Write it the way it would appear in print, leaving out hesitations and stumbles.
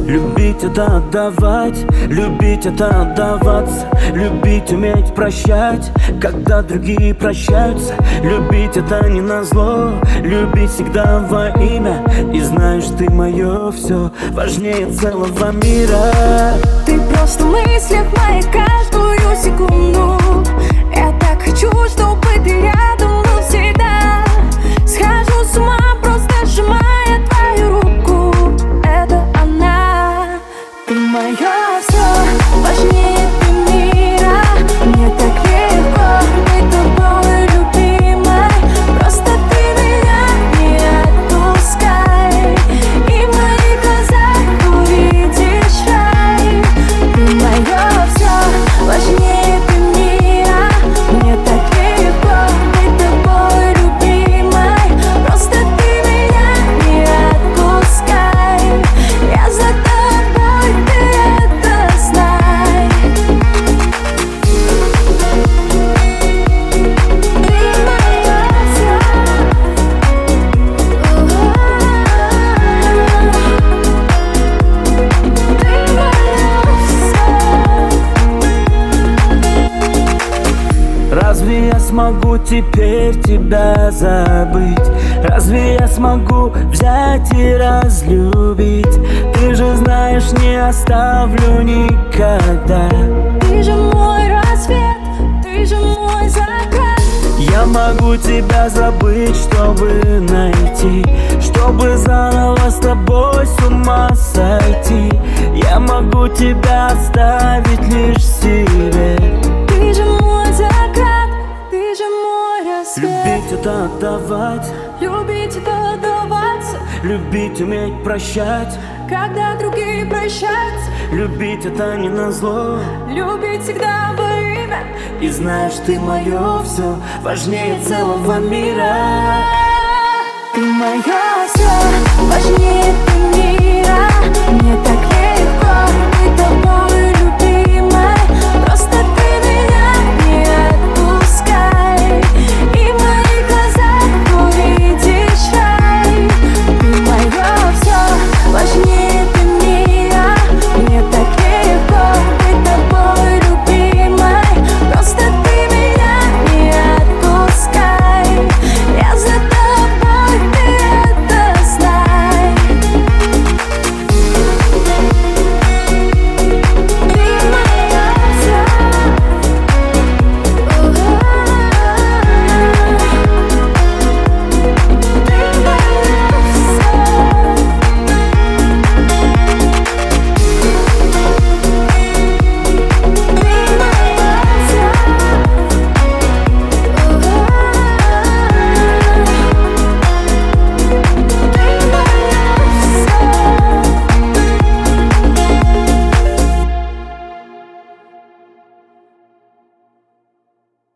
Любить это отдавать, любить это отдаваться. Любить уметь прощать, когда другие прощаются. Любить это не назло, любить всегда во имя. И знаешь, ты мое все, важнее целого мира. Ты просто в мыслях моих каждую секунду. Я так хочу, чтобы ты рядом был всегда. Схожу с ума, просто сжимая твою руку. Это она, ты мое все, важнее ты мира. Мне так легко быть тобой, любимой. Просто ты меня не отпускай, и в моих глазах увидишь рай. Ты мое все, важнее ты мира. Мне так легко быть тобой, любимой. Просто ты меня не отпускай. Я за тобой, ты это знай. Ты мое все. Ты мое все. Разве я смогу теперь тебя забыть? Разве я смогу взять и разлюбить? Ты же знаешь, не оставлю никогда. Ты же мой рассвет, ты же мой закат. Я могу тебя забыть, чтобы найти, чтобы заново с тобой с ума сойти. Я могу тебя оставить лишь себе. Ты же мой закат, ты же мой рассвет. Любить это отдавать, Любить это отдаваться, любить уметь прощать. когда другие прощаются. Любить это не назло, Любить всегда во имя. и знаешь, ты мое все, важнее целого мира. Ты мое все.